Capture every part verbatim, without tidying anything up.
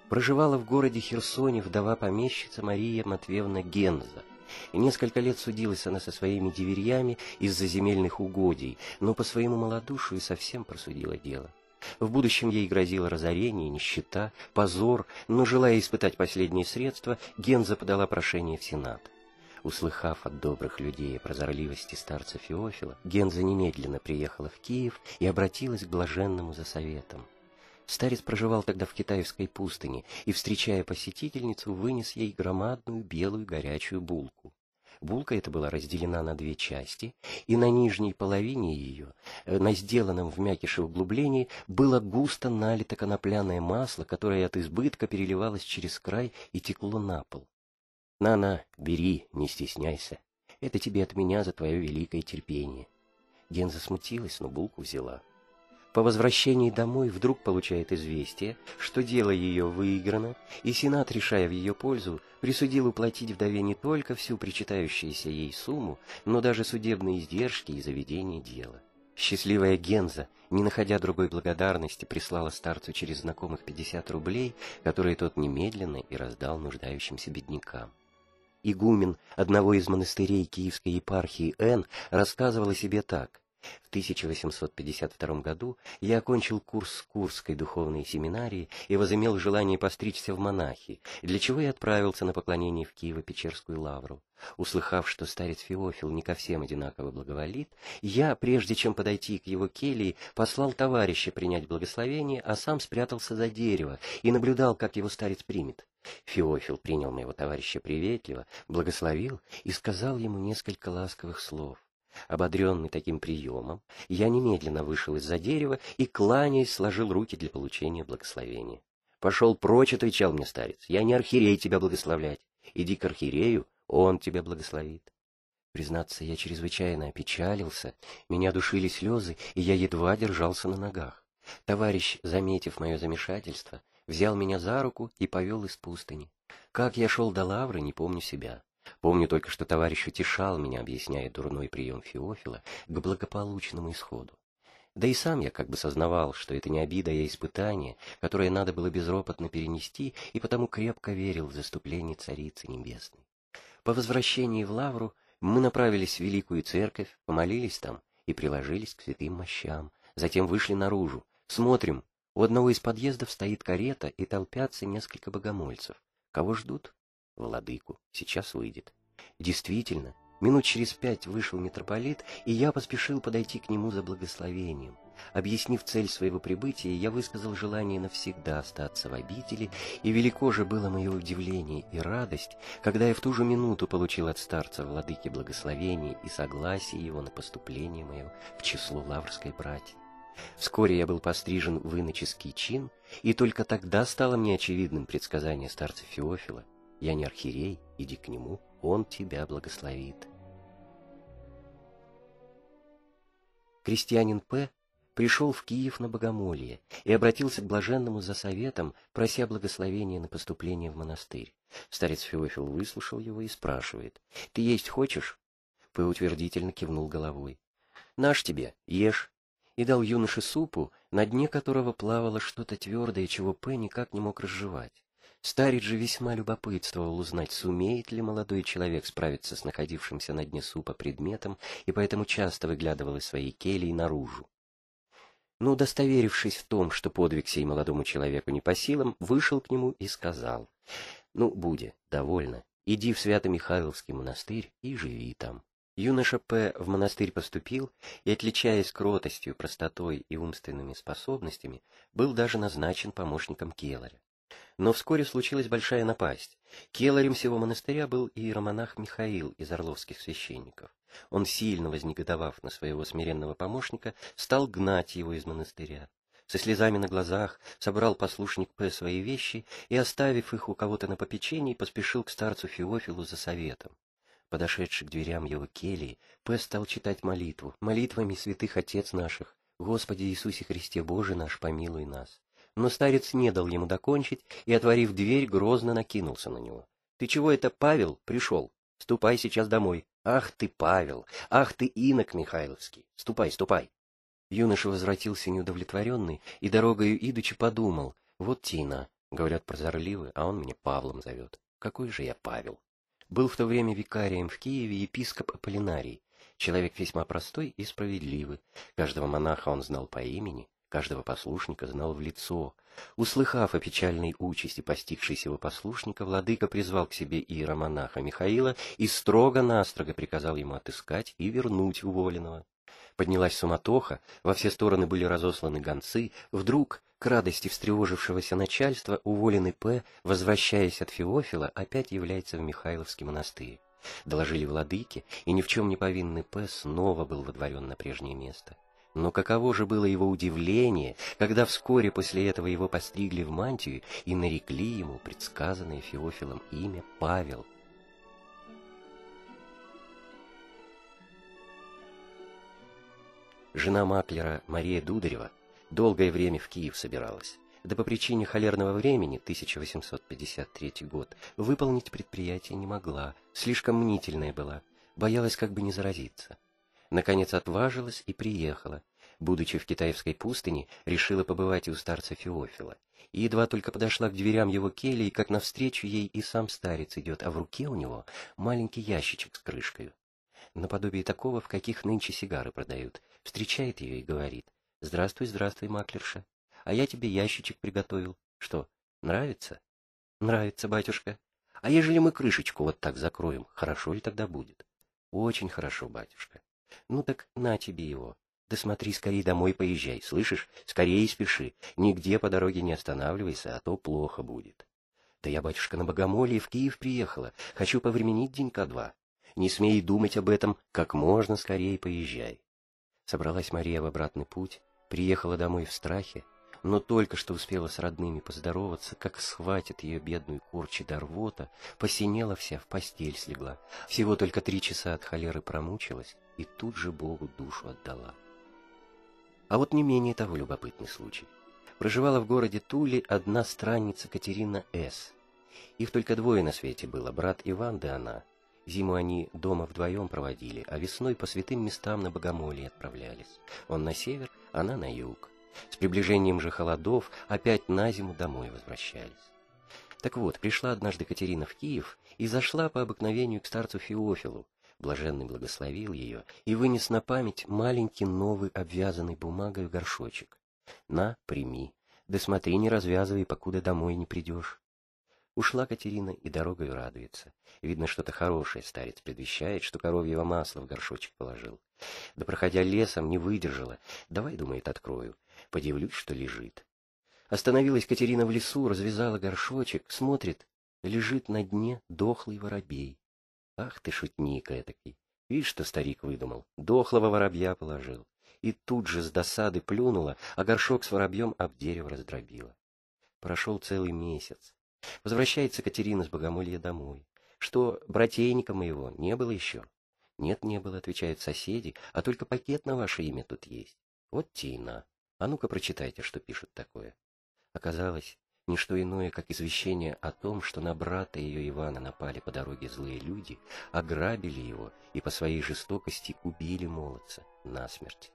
Проживала в городе Херсоне вдова-помещица Мария Матвеевна Генза. И несколько лет судилась она со своими деверьями из-за земельных угодий, но по своему малодушию совсем просудила дело. В будущем ей грозило разорение, нищета, позор, но, желая испытать последние средства, Генза подала прошение в Сенат. Услыхав от добрых людей о прозорливости старца Феофила, Генза немедленно приехала в Киев и обратилась к блаженному за советом. Старец проживал тогда в Китаевской пустыне и, встречая посетительницу, вынес ей громадную белую горячую булку. Булка эта была разделена на две части, и на нижней половине ее, на сделанном в мякише углублении, было густо налито конопляное масло, которое от избытка переливалось через край и текло на пол. «На-на, бери, не стесняйся. Это тебе от меня за твое великое терпение». Генза смутилась, но булку взяла. По возвращении домой вдруг получает известие, что дело ее выиграно, и Сенат, решая в ее пользу, присудил уплатить вдове не только всю причитающуюся ей сумму, но даже судебные издержки и заведение дела. Счастливая Генза, не находя другой благодарности, прислала старцу через знакомых пятьдесят рублей, которые тот немедленно и раздал нуждающимся беднякам. Игумен одного из монастырей Киевской епархии Н. рассказывал о себе так. В тысяча восемьсот пятьдесят втором году я окончил курс Курской духовной семинарии и возымел желание постричься в монахи, для чего я отправился на поклонение в Киево-Печерскую лавру. Услыхав, что старец Феофил не ко всем одинаково благоволит, я, прежде чем подойти к его келье, послал товарища принять благословение, а сам спрятался за дерево и наблюдал, как его старец примет. Феофил принял моего товарища приветливо, благословил и сказал ему несколько ласковых слов. Ободренный таким приемом, я немедленно вышел из-за дерева и, кланяясь, сложил руки для получения благословения. «Пошел прочь», — отвечал мне старец, — «я не архиерей тебя благословлять. Иди к архиерею, он тебя благословит». Признаться, я чрезвычайно опечалился, меня душили слезы, и я едва держался на ногах. Товарищ, заметив мое замешательство, взял меня за руку и повел из пустыни. Как я шел до лавры, не помню себя. Помню только, что товарищ утешал меня, объясняя дурной прием Феофила к благополучному исходу. Да и сам я как бы сознавал, что это не обида, а испытание, которое надо было безропотно перенести, и потому крепко верил в заступление Царицы Небесной. По возвращении в лавру мы направились в Великую Церковь, помолились там и приложились к святым мощам, затем вышли наружу. Смотрим, у одного из подъездов стоит карета, и толпятся несколько богомольцев. Кого ждут? Владыку. Сейчас выйдет. Действительно, минут через пять вышел митрополит, и я поспешил подойти к нему за благословением. Объяснив цель своего прибытия, я высказал желание навсегда остаться в обители, и велико же было мое удивление и радость, когда я в ту же минуту получил от старца владыки благословение и согласие его на поступление мое в число лаврской братьи. Вскоре я был пострижен в иноческий чин, и только тогда стало мне очевидным предсказание старца Феофила: «Я не архиерей, иди к нему, он тебя благословит». Крестьянин П. пришел в Киев на богомолье и обратился к блаженному за советом, прося благословения на поступление в монастырь. Старец Феофил выслушал его и спрашивает: «Ты есть хочешь?» П. утвердительно кивнул головой. «Наш тебе, ешь». И дал юноше супу, на дне которого плавало что-то твердое, чего П. никак не мог разжевать. Старец же весьма любопытствовал узнать, сумеет ли молодой человек справиться с находившимся на дне супа предметом, и поэтому часто выглядывал из своей кельи наружу. Но, удостоверившись в том, что подвиг сей молодому человеку не по силам, вышел к нему и сказал: «Ну, Будя, довольно, иди в Свято-Михайловский монастырь и живи там». Юноша П. в монастырь поступил и, отличаясь кротостью, простотой и умственными способностями, был даже назначен помощником келаря. Но вскоре случилась большая напасть. Келарем сего монастыря был иеромонах Михаил из орловских священников. Он, сильно вознегодовав на своего смиренного помощника, стал гнать его из монастыря. Со слезами на глазах собрал послушник П. свои вещи и, оставив их у кого-то на попечении, поспешил к старцу Феофилу за советом. Подошедший к дверям его кельи, П. стал читать молитву: «Молитвами святых отец наших, Господи Иисусе Христе Боже наш, помилуй нас». Но старец не дал ему докончить и, отворив дверь, грозно накинулся на него. «Ты чего это, Павел, пришел? Ступай сейчас домой. Ах ты, Павел! Ах ты, инок Михайловский! Ступай, ступай!» Юноша возвратился неудовлетворенный и, дорогою идучи, подумал: «Вот тина, Говорят, прозорливый, а он меня Павлом зовет. Какой же я Павел? Был в то время викарием в Киеве епископ Аполлинарий. Человек весьма простой и справедливый. Каждого монаха он знал по имени, каждого послушника знал в лицо. Услыхав о печальной участи постигшей сего послушника, владыка призвал к себе иеромонаха Михаила и строго-настрого приказал ему отыскать и вернуть уволенного. Поднялась суматоха, во все стороны были разосланы гонцы. Вдруг, к радости встревожившегося начальства, уволенный П., возвращаясь от Феофила, опять является в Михайловский монастырь. Доложили владыке, и ни в чем не повинный П. снова был водворен на прежнее место. Но каково же было его удивление, когда вскоре после этого его постригли в мантию и нарекли ему предсказанное Феофилом имя Павел. Жена маклера Мария Дударева долгое время в Киев собиралась, да по причине холерного времени, тысяча восемьсот пятьдесят третий год, выполнить предприятие не могла, слишком мнительная была, боялась как бы не заразиться. Наконец отважилась и приехала. Будучи в Китаевской пустыне, решила побывать и у старца Феофила. И едва только подошла к дверям его кельи, как навстречу ей и сам старец идет, а в руке у него маленький ящичек с крышкой. Наподобие такого, в каких нынче сигары продают. Встречает ее и говорит: «Здравствуй, здравствуй, маклерша. А я тебе ящичек приготовил. Что, нравится?» «Нравится, батюшка. А ежели мы крышечку вот так закроем, хорошо ли тогда будет?» «Очень хорошо, батюшка». «Ну так на тебе его. Да смотри, скорей домой поезжай, слышишь? Скорее спеши. Нигде по дороге не останавливайся, а то плохо будет». «Да я, батюшка, на богомолье в Киев приехала. Хочу повременить денька два. Не смей думать об этом, как можно скорее поезжай». Собралась Мария в обратный путь, приехала домой в страхе, но только что успела с родными поздороваться, как схватит ее бедную корчи до рвота, посинела вся, в постель слегла. Всего только три часа от холеры промучилась и тут же Богу душу отдала. А вот не менее того любопытный случай. Проживала в городе Туле одна странница Катерина С. Их только двое на свете было, брат Иван да она. Зиму они дома вдвоем проводили, а весной по святым местам на богомолье отправлялись. Он на север, она на юг. С приближением же холодов опять на зиму домой возвращались. Так вот, пришла однажды Катерина в Киев и зашла по обыкновению к старцу Феофилу. Блаженный благословил ее и вынес на память маленький новый обвязанный бумагой горшочек. «На, прими, да смотри, не развязывай, покуда домой не придешь». Ушла Катерина и дорогою радуется. Видно, что-то хорошее старец предвещает, что коровьего масла в горшочек положил. Да, проходя лесом, не выдержала. Давай, думает, открою. Подивлюсь, что лежит. Остановилась Катерина в лесу, развязала горшочек, смотрит, лежит на дне дохлый воробей. Ах ты, шутник этакий! Видишь, что старик выдумал? Дохлого воробья положил. И тут же с досады плюнула, а горшок с воробьем об дерево раздробила. Прошел целый месяц. Возвращается Катерина с богомолья домой. Что, братейника моего не было еще? Нет, не было, отвечают соседи, а только пакет на ваше имя тут есть. Вот те и на. А ну-ка прочитайте, что пишут такое. Оказалось, не что иное, как извещение о том, что на брата ее Ивана напали по дороге злые люди, ограбили его и по своей жестокости убили молодца насмерть.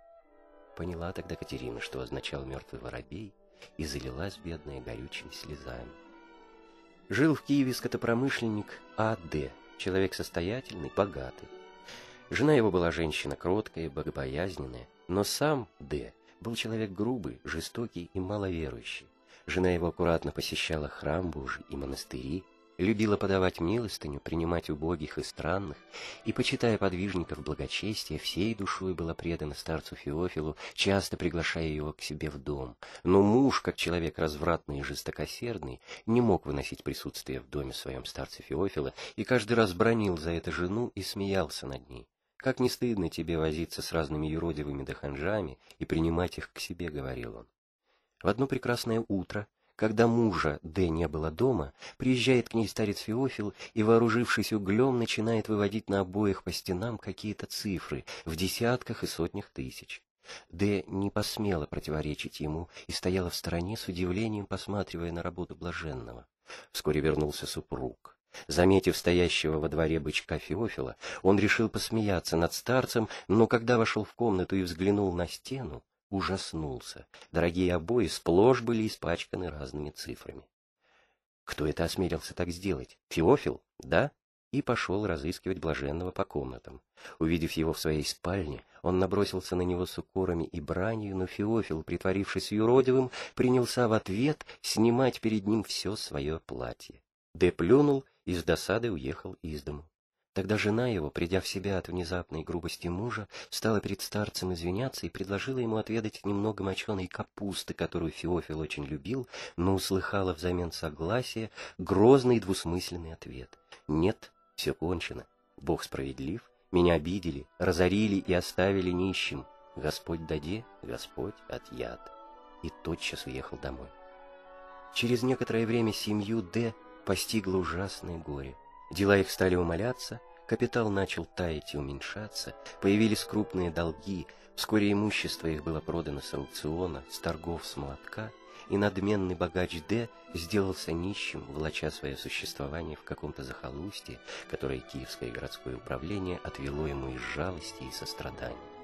Поняла тогда Катерина, что означал мертвый воробей, и залилась бедная горючими слезами. Жил в Киеве скотопромышленник А Д, человек состоятельный, богатый. Жена его была женщина кроткая, богобоязненная, но сам Д был человек грубый, жестокий и маловерующий. Жена его аккуратно посещала храм Божий и монастыри, любила подавать милостыню, принимать убогих и странных, и, почитая подвижников благочестия, всей душой была предана старцу Феофилу, часто приглашая его к себе в дом. Но муж, как человек развратный и жестокосердный, не мог выносить присутствие в доме своем старца Феофила и каждый раз бранил за это жену и смеялся над ней. «Как не стыдно тебе возиться с разными юродивыми да ханжами и принимать их к себе», — говорил он. В одно прекрасное утро, когда мужа Д не было дома, приезжает к ней старец Феофил и, вооружившись углем, начинает выводить на обоях по стенам какие-то цифры в десятках и сотнях тысяч. Д не посмела противоречить ему и стояла в стороне с удивлением, посматривая на работу блаженного. Вскоре вернулся супруг. Заметив стоящего во дворе бычка Феофила, он решил посмеяться над старцем, но когда вошел в комнату и взглянул на стену, ужаснулся. Дорогие обои сплошь были испачканы разными цифрами. Кто это осмелился так сделать? Феофил? Да? И пошел разыскивать блаженного по комнатам. Увидев его в своей спальне, он набросился на него с укорами и бранью, но Феофил, притворившись юродивым, принялся в ответ снимать перед ним все свое платье. Д плюнул и с досады уехал из дому. Тогда жена его, придя в себя от внезапной грубости мужа, стала перед старцем извиняться и предложила ему отведать немного моченой капусты, которую Феофил очень любил, но услыхала взамен согласия грозный двусмысленный ответ: «Нет, все кончено. Бог справедлив, меня обидели, разорили и оставили нищим. Господь даде, Господь отъят». И тотчас уехал домой. Через некоторое время семью Д постигло ужасное горе. Дела их стали умаляться, капитал начал таять и уменьшаться, появились крупные долги, вскоре имущество их было продано с аукциона, с торгов с молотка, и надменный богач Д сделался нищим, влача свое существование в каком-то захолустье, которое Киевское городское управление отвело ему из жалости и сострадания.